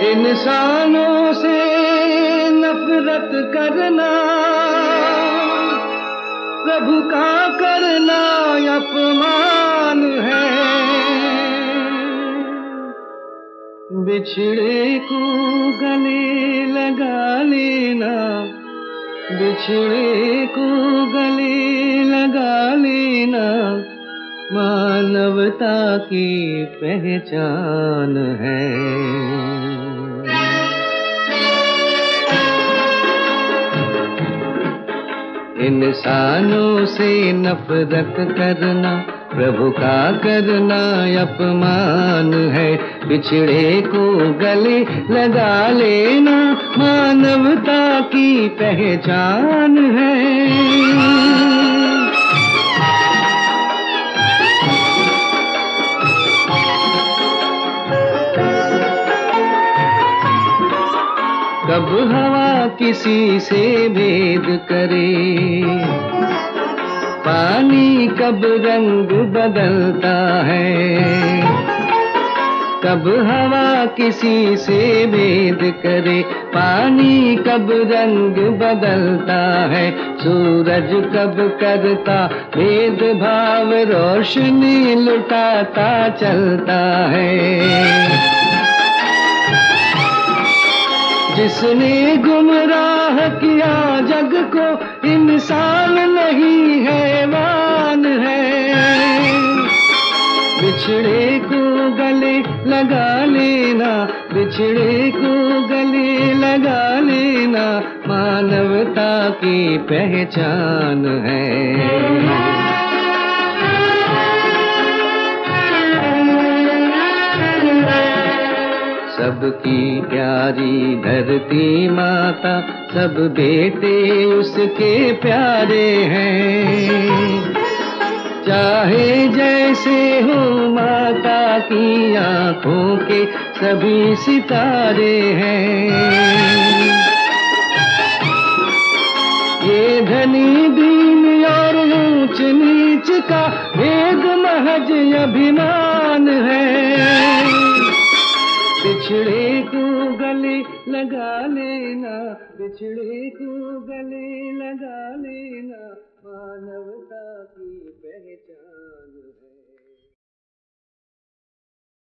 इंसानों से नफरत करना प्रभु का करना अपमान है। बिछड़े को गले लगा लेना, बिछड़े को गले लगा लेना मानवता की पहचान है। इंसानों से नफरत करना प्रभु का करना अपमान है। बिछड़े को गले लगा लेना मानवता की पहचान है। कब हवा किसी से भेद करे, पानी कब रंग बदलता है। कब हवा किसी से भेद करे, पानी कब रंग बदलता है। सूरज कब करता भेदभाव, रोशनी लुटाता चलता है। जिसने गुमराह किया जग को इंसान नहीं हैवान है। बिछड़े को गले लगा लेना, बिछड़े को गले लगा लेना मानवता की पहचान है। सबकी प्यारी धरती माता, सब बेटे उसके प्यारे हैं। चाहे जैसे हो माता की आंखों के सभी सितारे हैं। ये धनी दीन और ऊंच नीच का भेद महज अभिमान है। बिछड़े को गले लगा लेना, बिछड़े को गले लगा लेना मानवता की पहचान है।